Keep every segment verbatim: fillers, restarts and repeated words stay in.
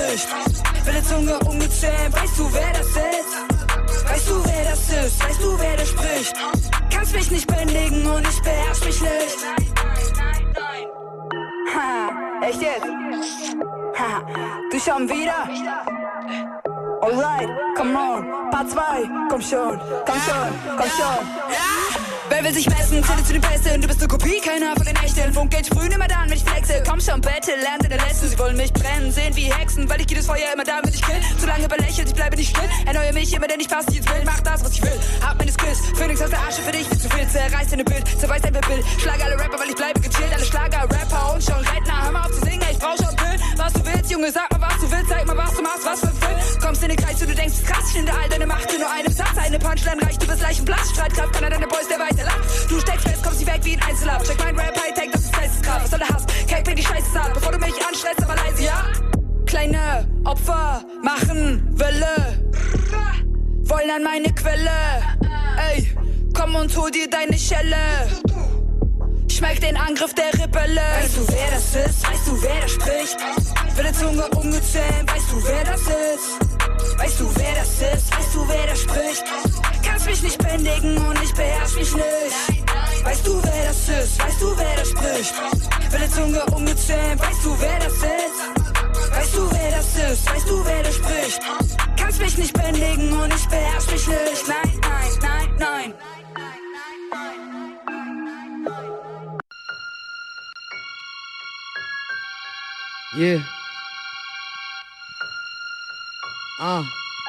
spricht. Wilde Zunge ungezähmt, weißt du, wer das ist? Weißt du, wer das ist? Weißt du, wer das spricht? Kannst mich nicht bändigen und ich beherrsch mich nicht. Ha, echt jetzt? Ha, du schon wieder? Alright, come on, Part zwei, komm schon, komm schon, komm schon. Wer will sich messen, zähle zu den Besten, du bist eine Kopie, keiner von den Echten. Funk geht sprühen immer dann, wenn ich flexe. Komm schon, Battle, lernt in der Letzten. Sie wollen mich brennen, sehen wie Hexen, weil ich gehe das Feuer immer da, wenn ich kill. Solange belächelt, ich bleibe nicht still. Erneuere mich immer, denn ich passe nicht ins Bild. Mach das, was ich will, hab meine Skills. Phoenix aus der Asche für dich, viel zu viel. Zerreiß deine Bild, zerreiß dein Bild. Schlage alle Rapper, weil ich bleibe gechillt. Alle Schlager, Rapper und schon Redner. Hör mal auf zu singen, ich brauch schon Pillen. Was du willst, Junge, sag mal, was du willst. Zeig mal, was du machst, was für ein Film. Kommst in den Kreis und du denkst, krass, ich finde all deine Macht in nur einem Satz. Eine Punchline reicht, du bist Leichenblatt. Streitkraft, keiner deine Boys, der weiter lacht. Du steckst fest, kommst nie weg wie ein Einzelhaft. Check mein Rap, Hightech, das ist Geisteskraft. Was soll der Hass? Cake, bring die Scheiße ab, bevor du mich anstresst, aber leise, ja? Kleine Opfer machen Welle, wollen an meine Quelle. Ey, komm und hol dir deine Schelle. Schmeckt den Angriff der Rebelle. Weißt du, wer das ist? Weißt du, wer da spricht? Wilde Zunge ungezähmt, weißt du, wer das ist? Weißt du, wer das ist? Weißt du, wer da spricht? Kannst mich nicht bändigen und ich beherrsch mich nicht. Weißt du, wer das ist? Weißt du, wer da spricht? Wilde Zunge ungezähmt, weißt du, wer das ist? Weißt du, wer das ist? Weißt du, wer da spricht? Kannst mich nicht bändigen und ich beherrsch mich nicht. Nein, nein, nein, nein. Yeah. Ah.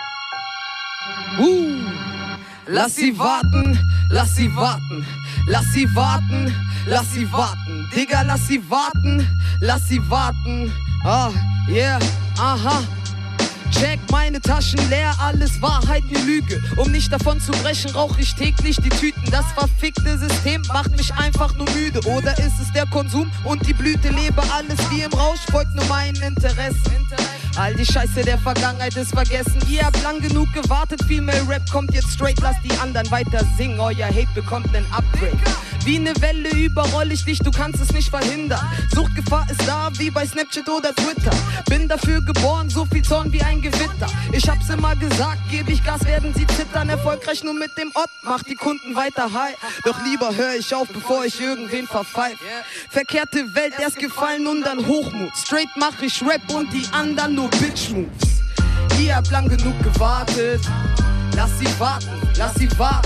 Uh. Lass sie warten, lass sie warten, lass sie warten, lass sie warten. Digga, lass sie warten, lass sie warten. Ah, yeah, aha. Check meine Taschen leer, alles Wahrheit, ne Lüge. Um nicht davon zu brechen, rauch ich täglich die Tüten. Das verfickte System macht mich einfach nur müde. Oder ist es der Konsum und die Blüte? Lebe alles wie im Rausch, folgt nur meinen Interessen. All die Scheiße der Vergangenheit ist vergessen. Ihr habt lang genug gewartet, Female Rap kommt jetzt straight. Lasst die anderen weiter singen, euer Hate bekommt nen Upgrade. Wie ne Welle überroll ich dich, du kannst es nicht verhindern. Suchtgefahr ist da, wie bei Snapchat oder Twitter. Bin dafür geboren, so viel Zorn wie ein Gewitter. Ich hab's immer gesagt, geb ich Gas, werden sie zittern. Erfolgreich nur mit dem Ott, macht die Kunden weiter high. Doch lieber hör ich auf, bevor ich irgendwen verpfeif. Verkehrte Welt, erst gefallen und dann Hochmut. Straight mach ich Rap und die anderen nur Bitch-Moves. Ihr habt lang genug gewartet, lass sie warten, lass sie warten.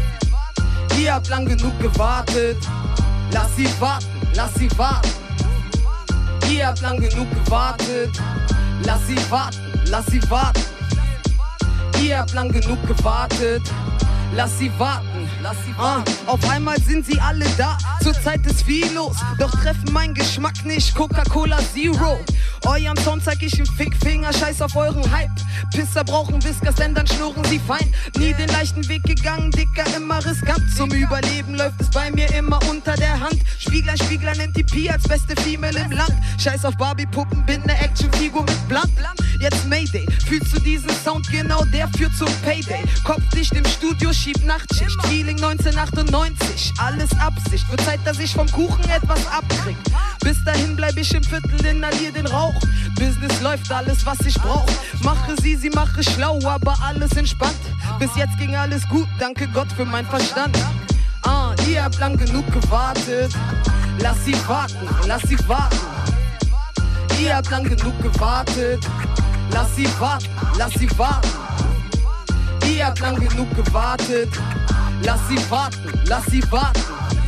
Ihr habt lang genug gewartet, lass sie warten, lass sie warten. Ihr habt lang genug gewartet, lass sie warten, lass sie warten. Ihr habt lang genug gewartet, lass sie warten, lass sie warten. Ah, auf einmal sind sie alle da, zurzeit ist viel los. Doch treffen mein Geschmack nicht Coca-Cola Zero. Euren Sound zeig ich im Fickfinger, scheiß auf euren Hype. Pisser brauchen Whiskers, denn dann schnurren sie fein. Nie den leichten Weg gegangen, Dicker, immer riskant. Zum Überleben läuft es bei mir immer unter der Hand. Spieglein, Spieglein, N T P als beste Female im Land. Scheiß auf Barbie-Puppen, bin ne Actionfigur mit Blatt. Jetzt Mayday, fühlst du diesen Sound? Genau der führt zum Payday. Kopfdicht im Studio, schieb Nachtschicht. Feeling neunzehnhundertachtundneunzig, alles Absicht. Wird Zeit, dass ich vom Kuchen etwas abkrieg. Bis dahin bleib ich im Viertel, inhalier den Rauch. Business läuft, alles was ich brauch. Mache sie, sie mache schlau, aber alles entspannt. Bis jetzt ging alles gut, danke Gott für mein Verstand. Ah, ihr habt lang genug gewartet. Lass sie warten, lass sie warten. Ihr habt lang genug gewartet. Lass sie warten, lass sie warten. Ihr habt lang genug gewartet. Lass sie warten, lass sie warten.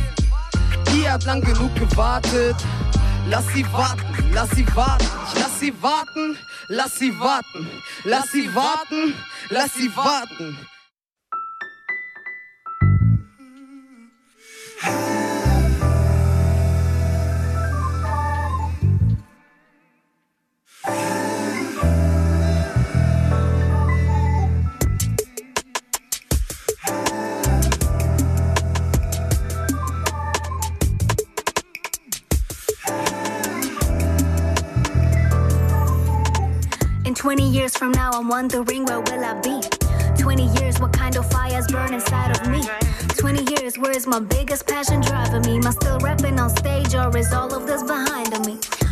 Ihr habt lang genug gewartet. Lass sie warten, lass sie warten. Ich lass sie warten, lass sie warten. Lass sie warten, lass sie warten. twenty years from now, I'm wondering where will I be? twenty years, what kind of fires burn inside of me? twenty years, where is my biggest passion driving me? Am I still rapping on stage or is all of this behind me?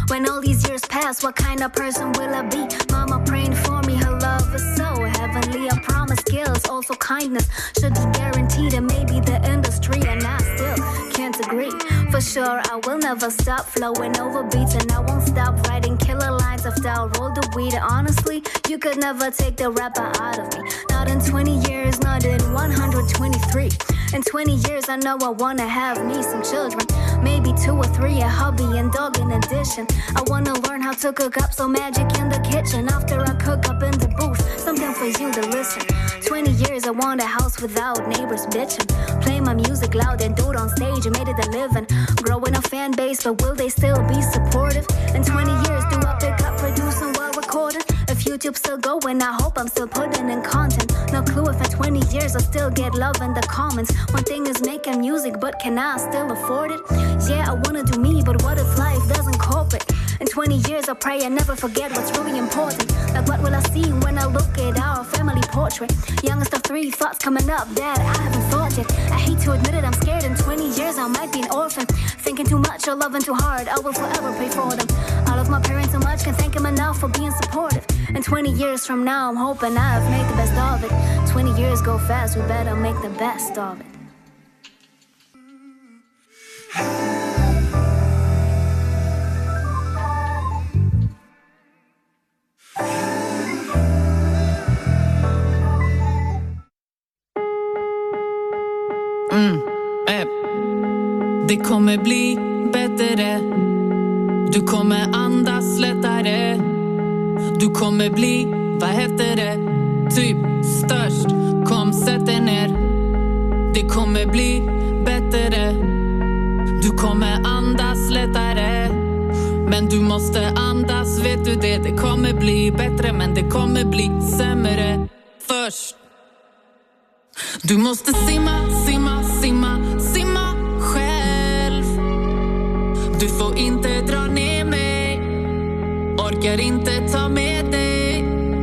When all these years pass, what kind of person will I be? Mama praying for me, her love is so heavenly. I promise skills, also kindness should be guaranteed. And maybe the industry, and I still can't agree. For sure, I will never stop flowing over beats, and I won't stop writing killer lines after I roll the weed. Honestly, you could never take the rapper out of me. Not in twenty years, not in one hundred twenty-three. In twenty years, I know I wanna have me some children. Maybe two or three, a hubby and dog in addition. I wanna learn how to cook up some magic in the kitchen. After I cook up in the booth, something for you to listen. twenty years, I want a house without neighbors bitching. Play my music loud and do it on stage, I made it a living. Growing a fan base, but will they still be supportive? In twenty years, do I pick up producing while recording? If YouTube's still going, I hope I'm still putting in content. No clue if in twenty years I still get love in the comments. One thing is making music, but can I still afford it? Yeah, I wanna do me, but what if life doesn't cooperate? In twenty years I pray I never forget what's really important. Like what will I see when I look at our family portrait? Youngest of three, thoughts coming up that I haven't thought yet. I hate to admit it, I'm scared in twenty years I might be an orphan. Thinking too much or loving too hard, I will forever pray for them. I love my parents so much, can't thank them enough for being supportive. And twenty years from now I'm hoping I've made the best of it. Twenty years go fast, we better make the best of it. Mm, äh. Det kommer bli bättre. Du kommer andas lättare. Du kommer bli, vad heter det? Typ störst. Kom, sätt dig ner. Det kommer bli bättre. Du kommer andas lättare. Men du måste andas, vet du det? Det kommer bli bättre, men det kommer bli sämre först. Du måste simma, simma, simma, simma själv. Du får inte dra ner mig. Orkar inte ta med dig.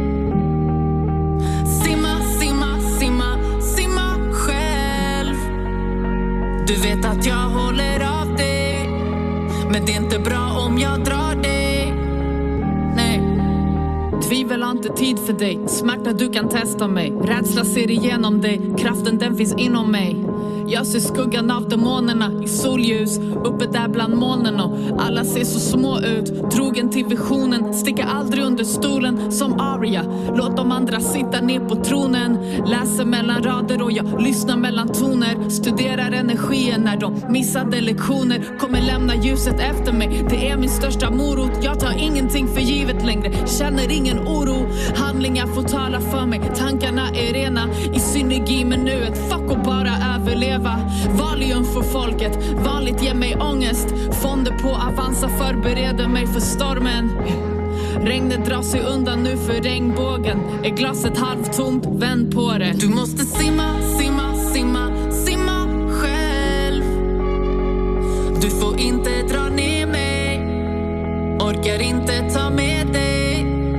Simma, simma, simma, simma själv. Du vet att jag håller av dig. Men det är inte bra om jag drar dig. Nej. Tvivel har inte tid för dig. Smärta du kan testa mig. Rädsla ser igenom dig. Kraften den finns inom mig. Jag ser skuggan av demonerna i solljus. Uppe där bland molnen och alla ser så små ut. Trogen till visionen. Sticker aldrig under stolen som Aria. Låt de andra sitta ner på tronen. Läser mellan rader och jag lyssnar mellan toner. Studerar energien när de missade lektioner. Kommer lämna ljuset efter mig. Det är min största morot. Jag tar ingenting för givet längre. Känner ingen oro. Handlingar får tala för mig. Tankarna är rena. I synergi med nuet. Fuck och bara överleva. Valium för folket. Vanligt ger mig ångest. Fonder på Avanza förbereder mig för stormen. Regnet drar sig undan nu för regnbågen. Är glaset halvtomt, vänd på det. Du måste simma, simma, simma, simma själv. Du får inte dra ner mig. Orkar inte ta med dig.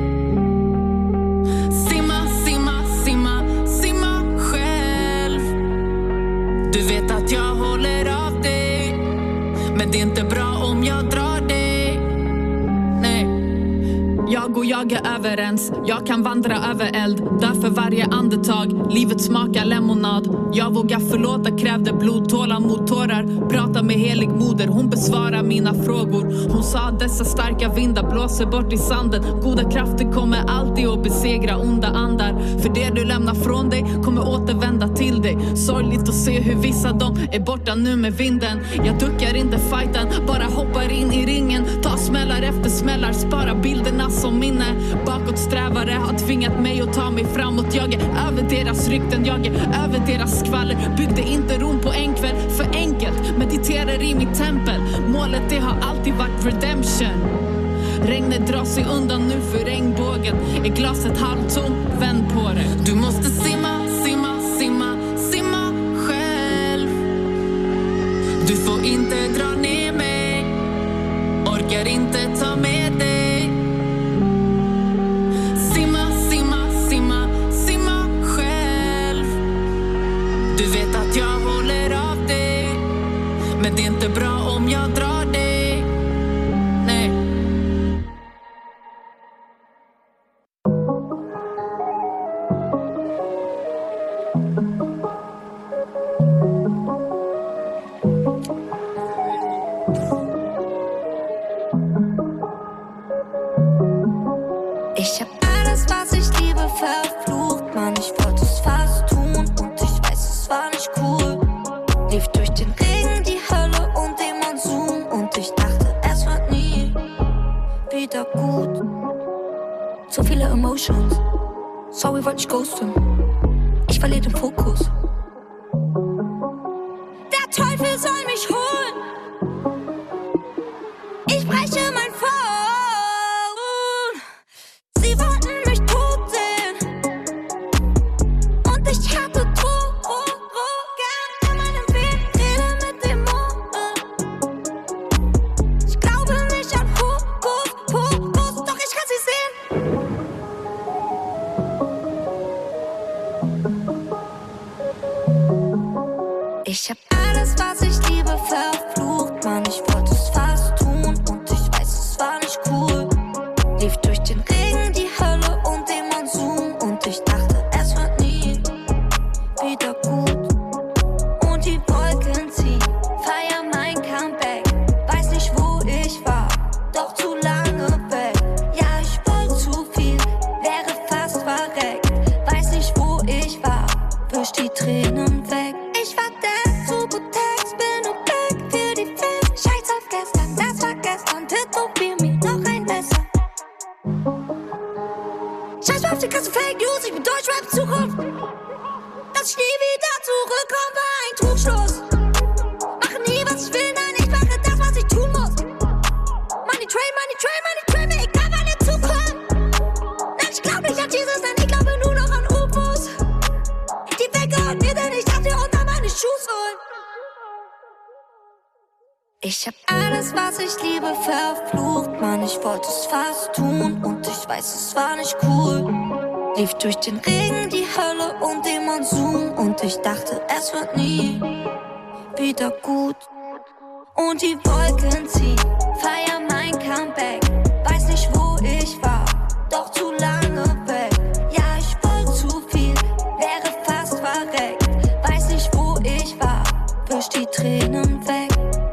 Simma, simma, simma, simma själv. Du vet att jag håller av dig. Men det är inte bra om jag drar dig. Nej. Jag och jag är överens. Jag kan vandra över eld. Därför varje andetag. Livet smakar lemonad. Jag vågar förlåta, krävde blod, tålamod, tårar. Prata med helig moder, hon besvarar mina frågor. Hon sa att dessa starka vindar blåser bort i sanden. Goda krafter kommer alltid att besegra onda andar. För det du lämnar från dig kommer återvända till dig. Sorgligt att se hur vissa de är borta nu med vinden. Jag duckar inte fighten, bara hoppar in i ringen. Ta smällar efter smällar, spara bilderna som minne. Bakåtsträvare har tvingat mig att ta mig framåt. Jag är över deras rykten, jag är över deras skvaller. Byggde inte Rom på en kväll, för enkelt. Mediterar i mitt tempel. Målet det har alltid varit redemption. Regnet drar sig undan nu för regnbågen. Är glaset halvtomt, vänd på det. Du måste simma, simma, simma, simma själv. Du får inte dra ner mig. Orkar inte ta med dig. Simma, simma, simma, simma själv. Du vet att jag håller av dig. Men det är inte bra om jag drar dig. Nej. Ich hab alles, was ich liebe, verflucht, Mann, ich wollte es fast tun und ich weiß, es war nicht cool. Lief durch den Regen, die Hölle und den Monsun und ich dachte, es wird nie wieder gut. So viele Emotions, sorry, wollte ich ghosten. Ich verliere den Fokus. Der Teufel soll mich holen. Ich breche mein Phone. Sie wollten mich tot sehen. Und ich hatte Drogen in meinem Weg, rede mit Dämonen. Ich glaube nicht an Hokus Pokus, doch ich kann sie sehen. Ich hab alles, was ich liebe, verflucht, Mann, ich wollte es fast tun und ich weiß, es war nicht cool. Lief durch den Regen, die Hölle und den Monsun und ich dachte, es wird nie wieder gut. Und die Wolken ziehen, feier mein Comeback. Weiß nicht, wo ich war, doch zu lange weg. Ja, ich wollte zu viel, wäre fast verreckt. Weiß nicht, wo ich war, wisch die Tränen weg. Ich war der Subutex, bin und back für die Fans. Scheiß auf gestern, das war gestern, tätowier mir noch ein Messer. Scheiß auf die ganzen Fake News, ich bin Deutschrap Zukunft. Dass ich nie wieder zurückkomme, war ein Trugschluss. Mache nie, was ich will, nein, ich mache das, was ich tun muss. Money Train, Money Train, Money Train, mir egal, wann ihr zukommt. Nein, ich glaub nicht an Jesus, nein, ich glaube nur noch an U F Os. Die Welt gehört mir, denn ich darf dir unter meine Schuhe holen. Ich hab alles, was ich liebe, verflucht, Mann, ich wollte es fast tun und ich weiß, es war nicht cool. Lief durch den Regen, die Hölle und den Monsun und ich dachte, es wird nie wieder gut. Und die Wolken ziehen, feier mein Comeback. Weiß nicht, wo ich war, doch zu lange weg. Ja, ich wollte zu viel, wäre fast verreckt. Weiß nicht, wo ich war, wisch die Tränen weg.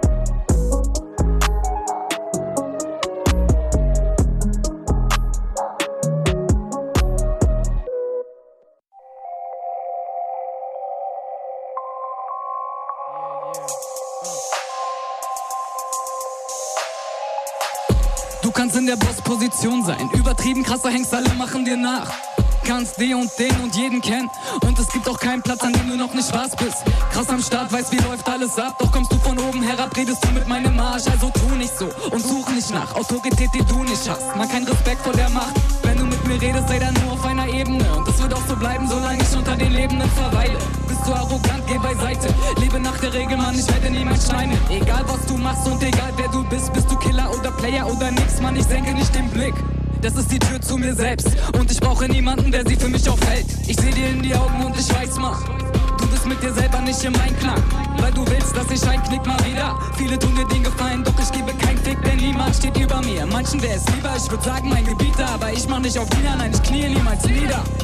Du kannst in der Bossposition sein, übertrieben krasser Hengst, alle machen dir nach. Kannst den und den und jeden kennen und es gibt auch keinen Platz, an dem du noch nicht was bist. Krass am Start, weißt, wie läuft alles ab, doch kommst du von oben herab, redest du mit meinem Arsch, also tu nicht so und such nicht nach Autorität, die du nicht hast. Man, kein Respekt vor der Macht, wenn du mit mir redest, sei dann nur auf einer Ebene und es wird auch so bleiben, solange ich unter den Lebenden verweile. Bist du arrogant, geh beiseite, lebe nach der Regel, Mann, ich werde niemals schneiden. Egal was du machst und egal wer du bist, bist du Killer oder Player oder nix, Mann, ich senke nicht den Blick. Das ist die Tür zu mir selbst und ich brauche niemanden, der sie für mich aufhält. Ich seh dir in die Augen und ich weiß, Mann, du bist mit dir selber nicht im Einklang, weil du willst, dass ich einknick mal wieder. Viele tun dir den Gefallen, doch ich gebe keinen Fick, denn niemand steht über mir. Manchen wäre es lieber, ich würd sagen mein Gebieter, aber ich mach nicht auf Diener, nein, ich knie niemals nieder.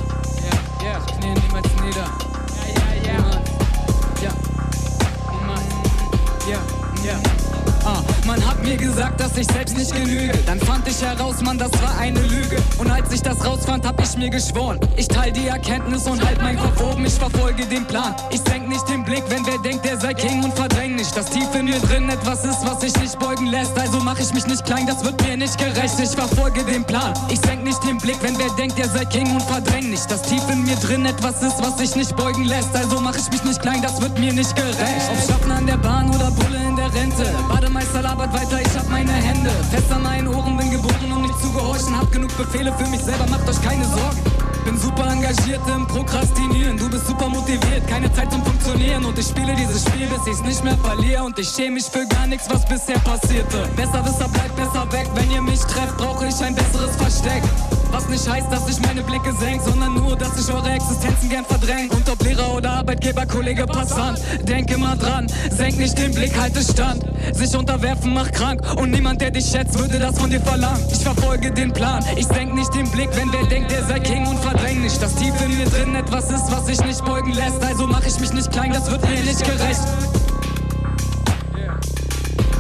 Ja, ja, ich knie niemals nieder. Ja, ja, ja. Ja, Mann. Ja, ja. Ah, man hat mir gesagt, dass ich selbst nicht genüge. Dann fand ich heraus, Mann, das war eine Lüge. Und als ich das rausfand, hab ich mir geschworen, ich teil die Erkenntnis und halt meinen Kopf oben, ich verfolge den Plan. Ich senk nicht den Blick, wenn wer denkt, der sei King, und verdräng nicht, dass tief in mir drin etwas ist, was sich nicht beugen lässt. Also mach ich mich nicht klein, das wird mir nicht gerecht. Ich verfolge den Plan. Ich senk nicht den Blick, wenn wer denkt, der sei King, und verdräng nicht, dass tief in mir drin etwas ist, was sich nicht beugen lässt. Also mach ich mich nicht klein, das wird mir nicht gerecht. Ob Schaffner an der Bahn oder Bulle in der Rente, Bademeister labert weiter, ich hab meine Hände fest an meinen Ohren, bin geboren, um nicht zu gehorchen. Hab genug Befehle für mich selber, macht euch keine Sorgen. Bin super engagiert im Prokrastinieren, du bist super motiviert, keine Zeit zum Funktionieren. Und ich spiele dieses Spiel, bis ich's nicht mehr verliere. Und ich schäme mich für gar nichts, was bisher passierte. Besserwisser bleibt besser weg, wenn ihr mich trefft, brauche ich ein besseres Versteck. Was nicht heißt, dass ich meine Blicke senk, sondern nur, dass ich eure Existenzen gern verdräng. Und ob Lehrer oder Arbeitgeber, Kollege, Passant, denk immer dran, senk nicht den Blick, halte Stand. Sich unterwerfen macht krank und niemand, der dich schätzt, würde das von dir verlangen. Ich verfolge den Plan, ich senk nicht den Blick, wenn wer denkt, der sei King, und verdräng nicht, dass tief in mir drin etwas ist, was sich nicht beugen lässt. Also mach ich mich nicht klein, das wird mir nicht gerecht.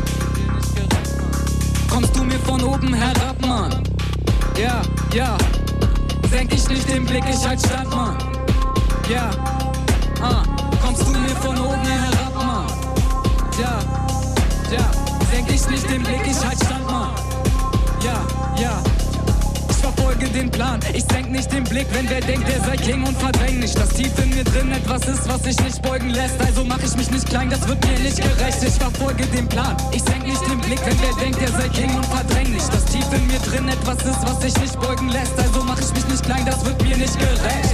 Kommst du mir von oben herab, Mann? Ja, ja, senk ich nicht den Blick, ich halt stand, Mann. Ja, ah, kommst du mir von oben herab, Mann. Ja, ja, senk ich nicht den Blick, ich halt stand, Mann. Ja, ja. Ich verfolge den Plan, ich senk nicht den Blick, wenn wer denkt, er sei King und verdräng nicht, dass tief in mir drin etwas ist, was sich nicht beugen lässt. Also mach ich mich nicht klein, das wird mir nicht gerecht. Ich verfolge den Plan, ich senk nicht den Blick, wenn wer denkt, er sei King und verdräng nicht, dass tief in mir drin etwas ist, was sich nicht beugen lässt. Also mach ich mich nicht klein, das wird mir nicht gerecht.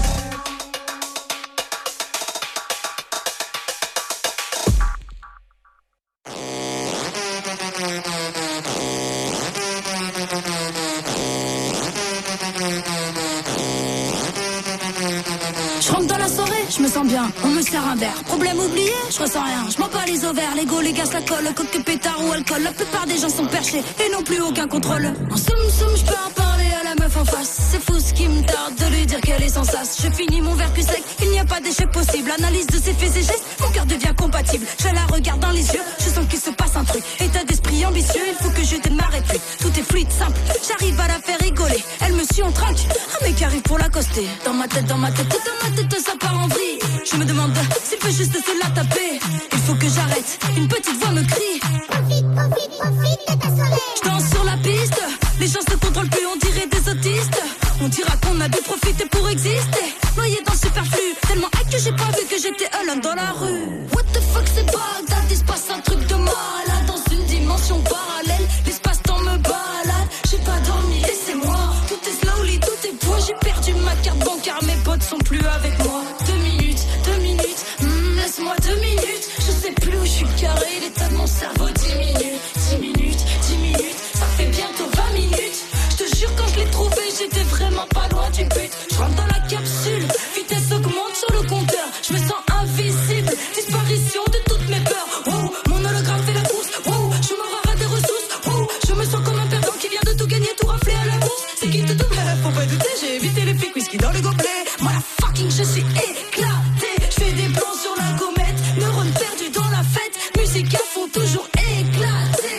Je me sens bien, on me sert un verre. Problème oublié, je ressens rien. Je m'en bats les ovaires, l'ego, les gaz, la colle, coque, pétard ou alcool. La plupart des gens sont perchés et n'ont plus aucun contrôle. En soum soum, je peux en parler à la meuf en face. C'est fou ce qui me tarde de lui dire qu'elle est sans sas. Je finis mon verre cul sec, il n'y a pas d'échec possible. Analyse de ses faits et gestes, mon cœur devient compatible. Je la regarde dans les yeux, je sens qu'il se passe un truc. État d'esprit ambitieux, il faut que je démarre et puis tout est fluide, simple. J'arrive à la faire rigoler, elle me suit en trinque. Un mec arrive pour l'accoster. Dans ma tête, dans ma tête, dans ma tête, ça part en vrille. Je me demande s'il peut juste se la taper. Il faut que j'arrête, une petite voix me crie. Profite, profite, profite de ta soirée. Je danse sur la piste, les gens se contrôlent plus, on dirait des autistes. On dira qu'on a dû profiter pour exister. Noyé dans le superflu, tellement hâte que j'ai pas vu que j'étais alone dans la rue. What the fuck c'est Bagdad, il se passe un truc de malade. Dans une dimension parallèle, l'espace-temps me balade. J'ai pas dormi, laissez-moi. Tout est slowly, tout est beau. J'ai perdu ma carte bancaire, mes potes sont plus avec moi. Deux minutes, deux minutes, mm, laisse-moi deux minutes. Je sais plus où je suis carré, l'état de mon cerveau diminue. Dix minutes, dix minutes, ça fait bientôt vingt minutes. Je te jure quand je l'ai trouvé, j'étais vraiment pas loin du but. Je rentre dans la capsule, vitesse augmente sur le compteur. Je me sens invisible, disparition de toutes mes peurs. Wow, mon hologramme fait la course. Wow, je me rare à des ressources. Wow, je me sens comme un perdant qui vient de tout gagner, tout rafler à la bourse. C'est qui te double, faut pas douter, j'ai évité les flics, whisky dans le gobelet. Moi la fucking, je suis éclaté. Je fais des plans sur la comète, neurones perdus dans la fête. Musique à fond, toujours éclaté.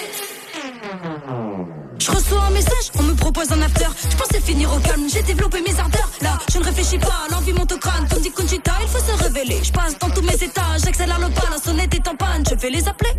Je reçois un message, on me propose un after. Je pensais finir au calme, j'ai développé mes ardeurs. Là, je ne réfléchis pas, l'envie monte au crâne. Comme dit Conchita, il faut se révéler. Je passe dans tous mes états, j'accélère le pas. La sonnette est en panne, je vais les appeler.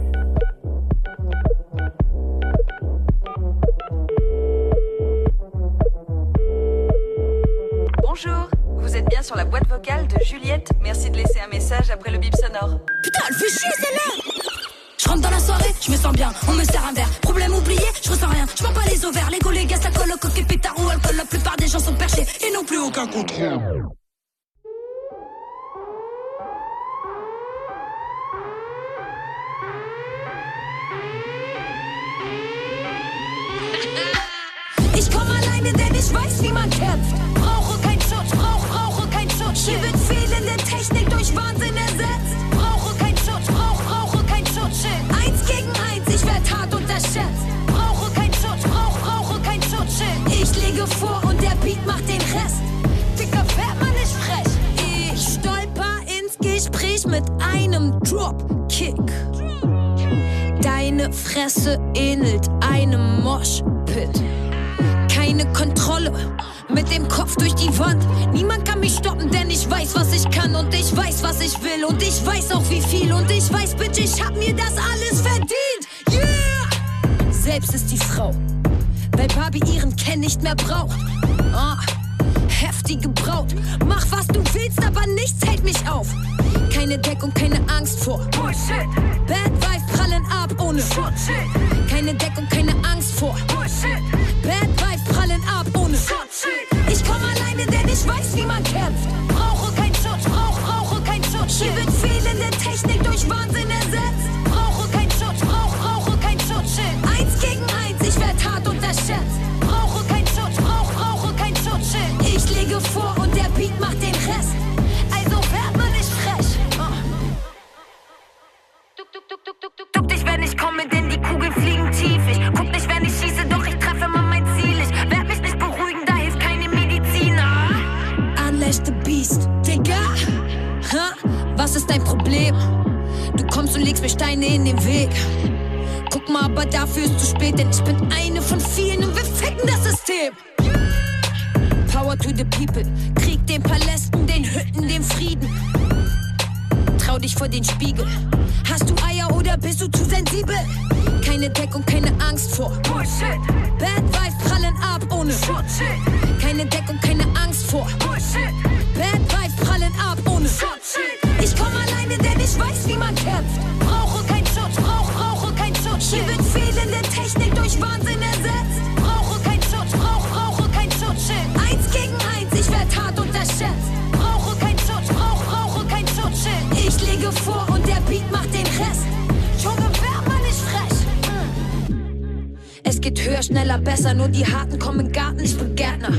Bonjour, vous êtes bien sur la boîte vocale de Juliette. Merci de laisser un message après le bip sonore. Putain, elle fait chier celle-là. Je rentre dans la soirée, je me sens bien, on me sert un verre. Problème oublié, je ressens rien. Je m'en bats les ovaires, l'ego, les gaz, la colle, coque, pétard ou alcool. La plupart des gens sont perchés et n'ont plus aucun contrôle. Ich komm alleine, denn ich weiß, wie man kämpft. Brauche kein Schutz, brauch, brauche kein Schutz. Hier wird fehlende Technik durch Wahnsinn ersetzt. Brauche kein Schutz, brauch, brauche kein Schutz. Eins gegen eins, ich werd hart unterschätzt. Brauche kein Schutz, brauch, brauche kein Schutz. Ich lege vor und der Beat macht den Rest. Dicker fährt man nicht frech. Ich stolper ins Gespräch mit einem Dropkick. Deine Fresse ähnelt einem Moshpit. Keine Kontrolle, mit dem Kopf durch die Wand. Niemand kann mich stoppen, denn ich weiß, was ich kann. Und ich weiß, was ich will. Und ich weiß auch, wie viel. Und ich weiß, bitch, ich hab mir das alles verdient. Yeah! Selbst ist die Frau, weil Barbie ihren Ken nicht mehr braucht. Ah, heftige Braut. Mach, was du willst, aber nichts hält mich auf. Keine Deckung, keine Angst vor Bullshit. Bad Vibes prallen ab ohne Schutz. Keine Deckung, keine Angst vor Bullshit. Bad Vibes prallen ab ohne Schutz. Ich komm alleine, denn ich weiß, wie man kämpft. Brauche kein Schutz, brauch, brauche kein Schutz. Hier wird fehlende Technik durch Wahnsinn ersetzt. Brauche kein Schutz, brauch, brauche kein Schutz. Eins gegen eins, ich werd hart unterschätzt. Brauche kein Schutz, brauch, brauche kein Schutz. Ich lege vor und der Beat macht den Rest. Also werd man nicht frech. Oh. Duck, duck, duck, duck, duck, duck. Duck dich, wenn ich komme, denn die Kugeln fliegen tief. Ich guck nicht, wenn ich schieße, doch ich treffe immer mein Ziel. Ich werd mich nicht beruhigen, da hilft keine Medizin. Unleash the Beast, Digga. Ha? Was ist dein Problem? Du kommst und legst mir Steine in den Weg. Guck mal, aber dafür ist zu spät, denn ich bin eine von vielen und wir ficken das System. Power to the people. Krieg den Palästen, den Hütten, den Frieden. Trau dich vor den Spiegel. Hast du Eier oder bist du zu sensibel? Keine Deckung, keine Angst vor Bullshit. Bad Vibes prallen ab ohne Schutzschild. Keine Deckung, keine Angst vor Bullshit. Bad Vibes prallen ab ohne Schutzschild. Ich komm alleine, denn ich weiß, wie man kämpft. Brauche keinen Schutz, brauch, brauche keinen Schutz. Hier wird fehlende Technik durch Wahnsinn ersetzt. Brauche keinen Schutz, brauch, brauche keinen Schutzschild. Eins gegen eins, ich werd hart unterschätzt. Brauche keinen Schutz, brauch, brauche keinen Schutzschild. Ich lege vor und der Beat macht den Rest. Junge, wär mal nicht frech. Mm. Es geht höher, schneller, besser, nur die Harten kommen im Garten, ich bin Gärtner.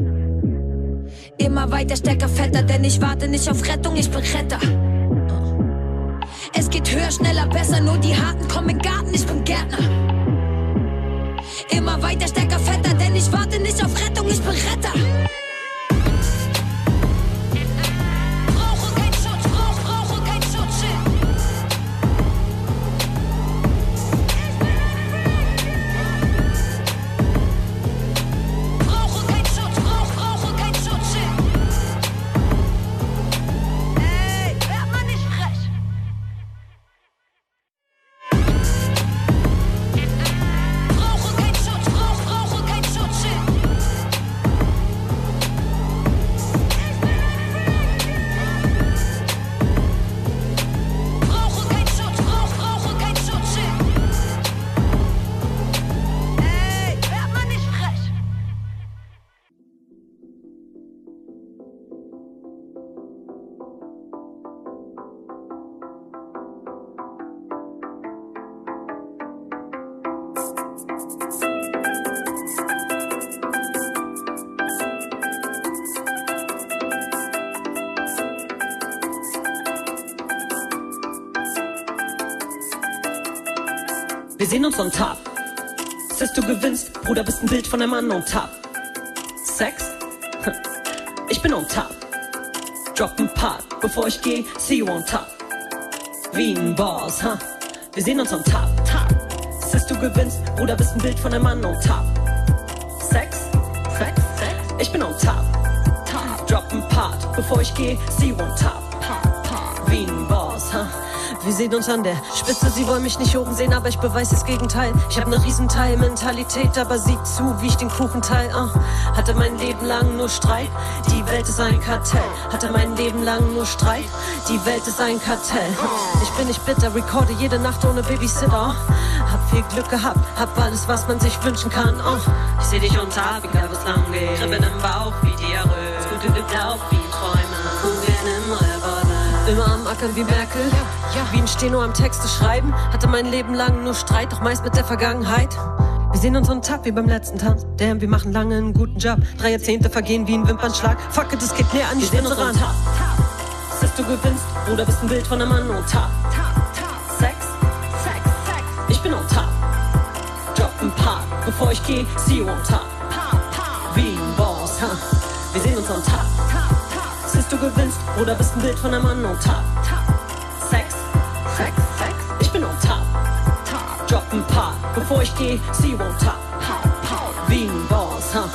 Immer weiter, stärker, fetter, denn ich warte nicht auf Rettung, ich bin Retter. Es geht höher, schneller, besser, nur die Harten kommen im Garten, ich bin Gärtner. Immer weiter, stärker, fetter, denn ich warte nicht auf Rettung, ich bin Retter. Brauche keinen Schutz, brauch, brauche keinen Schutzschild. Brauche keinen Schutz, brauch, brauche keinen Schutzschild. Ey, werd mal nicht frech. Brauche keinen Schutz, brauch, brauche keinen Schutzschild. Brauche keinen Schutz, brauch, brauche keinen Schutzschild. Ey, werd mal nicht frech. Wir sehen uns on top. Sis, du gewinnst, Bruder, bist ein Bild von einem Mann on top. Sex? Ich bin on top. Drop ein Part, bevor ich geh, see you on top. Wie ein Boss, ha? Wir sehen uns on top. Top. Sis, du gewinnst, Bruder, bist ein Bild von einem Mann on top. Sex? Sex? Sex? Ich bin on top. Top. Drop ein Part, bevor ich geh, see you on top. Pop, pop. Wie ein Boss, ha? Wir sehen uns an der Spitze, sie wollen mich nicht oben sehen, aber ich beweise das Gegenteil. Ich hab ne Riesenteil-Mentalität, aber sieh zu, wie ich den Kuchen teil. Uh. Hatte mein Leben lang nur Streit, die Welt ist ein Kartell. Hatte mein Leben lang nur Streit, die Welt ist ein Kartell. Uh. Ich bin nicht bitter, recorde jede Nacht ohne Babysitter. Hab viel Glück gehabt, hab alles, was man sich wünschen kann. Uh. Ich seh dich unter, egal was lang geht. Kribbeln im Bauch wie Diarrhoe, das Gute geglaubt wie Träume. Und gerne im Revolver. Immer am Ackern wie Merkel, ja, ja. Wie ein Steno am Texte schreiben. Hatte mein Leben lang nur Streit, doch meist mit der Vergangenheit. Wir sehen uns on top wie beim letzten Tanz. Damn, wir machen lange einen guten Job. Drei Jahrzehnte vergehen wie ein Wimpernschlag. Fuck it, es geht näher an die Spitze ran. Sis, du gewinnst, Bruder, bist ein Bild von einem Mann on top. Sex? Sex? Sex? Ich bin on top. Drop ein Part, bevor ich geh, see you on top. Wie ein Boss, ha? Wir sehen uns on top. Sis, du gewinnst, Bruder, bist ein Bild von einem Mann on top. Sex? Sex? Sex? Ich bin on top. Drop ein Part, bevor ich geh, see you on top. Wie ein Boss, ha?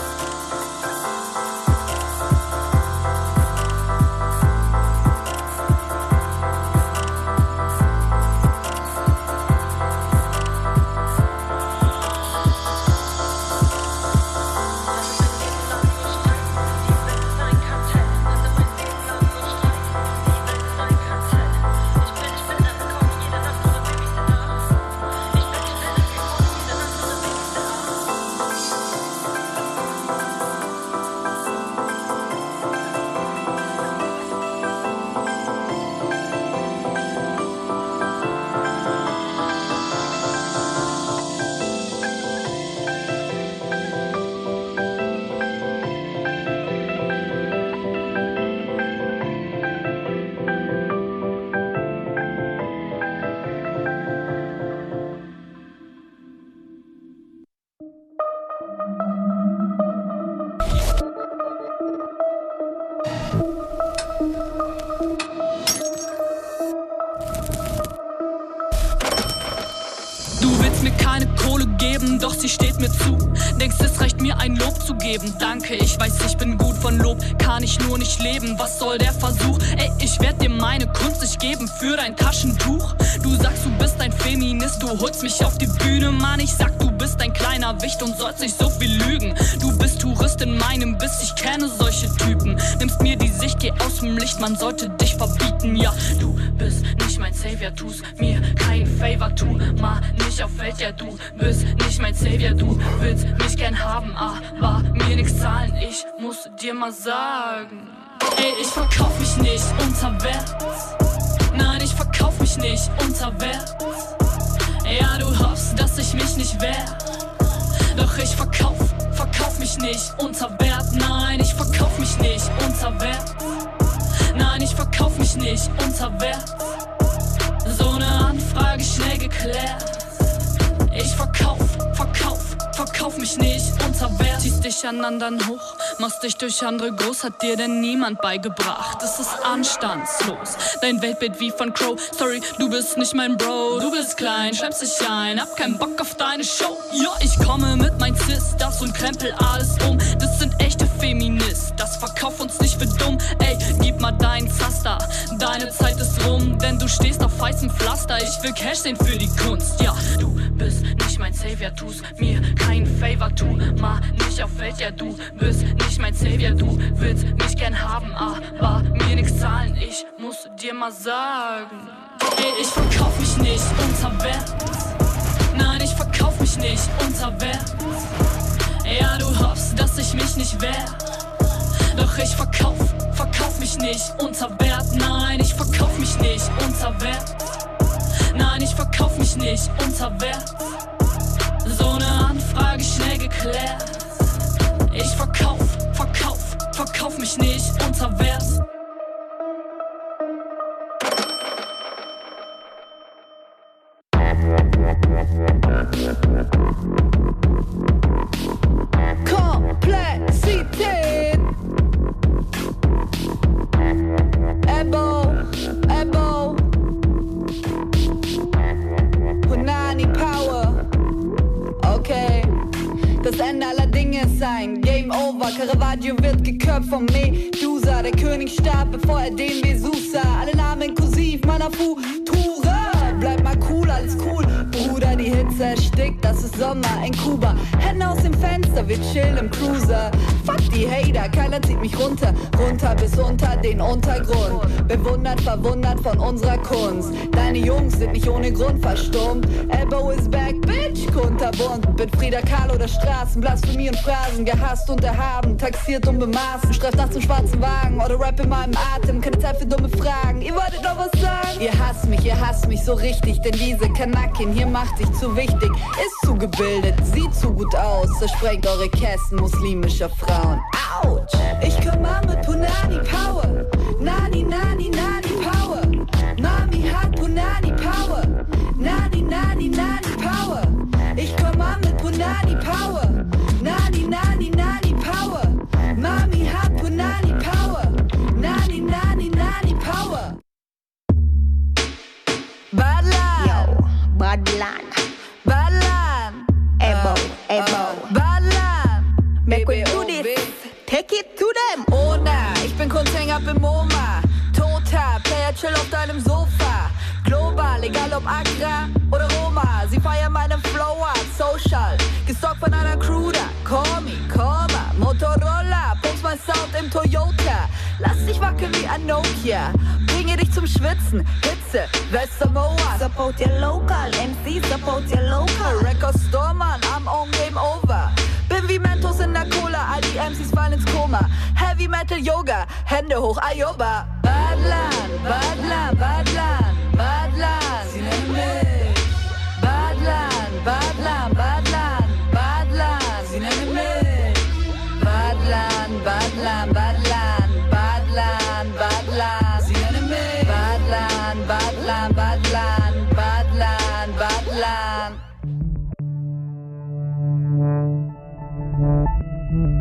sie steht mir zu. Denkst, es reicht mir ein Lob zu geben? Danke, ich weiß, ich bin gut von Lob, kann ich nur nicht leben. Was soll der Versuch? Ey, ich werd dir meine Kunst nicht geben für dein Taschentuch. Du sagst, du bist ein Feminist, du holst mich auf die Bühne, Mann. Ich sag, du bist ein kleiner Wicht und sollst nicht so viel lügen. Du bist Tourist in meinem Biss, ich kenne solche Typen. Nimmst mir die Sicht, geh aus dem Licht, man sollte dich verbieten. Ja, du bist nicht mein Savior, tust mir kein Favor, tu mal nicht auf Welt. Ja, du bist nicht mein Savior, du willst mich gern haben, aber mir nix zahlen, ich muss dir mal sagen. Ey, ich verkauf mich nicht unter Wert. Nein, ich verkauf mich nicht unter Wert. Ja, du hoffst, dass ich mich nicht wehr. Doch ich verkauf, verkauf mich nicht unter Wert. Nein, ich verkauf mich nicht unter Wert. Nein, ich verkauf mich nicht unter Wert. So eine Anfrage schnell geklärt. Ich verkauf, verkauf, verkauf mich nicht unter Wert. Ziehst dich an anderen hoch, machst dich durch andere groß. Hat dir denn niemand beigebracht? Es ist anstandslos, dein Weltbild wie von Crow. Sorry, du bist nicht mein Bro. Du bist klein, schreibst dich ein, hab keinen Bock auf deine Show. Ja, ich komme mit mein Sis, das und krempel alles um. Das sind echte Feminist, das verkauf uns nicht für dumm. Ey, gib mal deinen Zaster, deine Zeit ist rum. Denn du stehst auf weißem Pflaster, ich will Cash sehen für die Kunst. Ja, du bist nicht mein Savior, tust mir keinen Favor, tu mal nicht auf Welt. Ja, du bist nicht mein Savior, du willst mich gern haben, aber mir nix zahlen, ich muss dir mal sagen. Ey, ich verkauf mich nicht unter Wert. Nein, ich verkauf mich nicht unter Wert. Ja, du hoffst, dass ich mich nicht wehr. Doch ich verkauf, verkauf mich nicht unter Wert. Nein, ich verkauf mich nicht unter Wert. Nein, ich verkauf mich nicht unter Wert. So eine Anfrage schnell geklärt. Ich verkauf, verkauf, verkauf mich nicht unter Wert. Komplexität. Ebo, Ebo. Punani Power. Okay. Das Ende aller Dinge ist ein Game Over. Caravaggio wird geköpft vom Medusa. Der König starb, bevor er den Vesuv sah. Alle Namen inklusiv meiner Futura. Bleib mal cool, alles cool. Bruder, die Hitze erstickt, das ist Sommer in Kuba. Hände aus dem Fenster, wir chillen im Cruiser. Fuck die Hater, keiner zieht mich runter. Runter bis unter den Untergrund. Bewundert, verwundert von unserer Kunst. Deine Jungs sind nicht ohne Grund verstummt. Elbow is back, bitch, kunterbunt. Bin Frida Kahlo der Straßen, Blasphemie und Phrasen. Gehasst und erhaben, taxiert und bemaßen. Streift nachts im schwarzen Wagen oder Rap in meinem Atem. Keine Zeit für dumme Fragen, ihr wolltet noch was sagen? Ihr hasst mich, ihr hasst mich so richtig. Denn diese Kanakin hier macht sich zu wichtig. Ist zu gebildet, sieht zu gut aus. Zersprengt eure Kästen muslimischer Frauen. Autsch! Ich komm an mit Punani Power. Nani, nani, nani Power. Mami hat Punani Power. Nani, nani, nani Power. Ich komm an mit Punani Power. Nani, nani, nani Power. Mami hat Punani Power. Nani, nani, nani Power. Badland. Yo, Badland. Badland. Ebo, Ebo. Badland. Make we do this. Take it to them. Oh na, ich bin Kunsthänger, bin MoMA. Total, Player chill auf deinem Sofa. Global, egal ob Agra oder Roma. Sie feiern meinen Flow Art, Social. Gestalkt von einer Crew da. Komi, Koma, Motorola. Post mein Sound im Toyota. Lass dich wackeln wie ein Nokia. Bringe dich zum Schwitzen. Hitze, Westermoa. Support your local, M C, support your local. Record Store, Mann, I'm on Game Over. Bin wie Mentos in der Cola, all die M Cs fallen ins Koma. Heavy Metal Yoga, Hände hoch, Ayoba. Badland, Badland, Badland, Badland. Sie nennen mich. Badland, Badland, Badland, Badland. Sie nennen mich. Badland, Badland, Badland.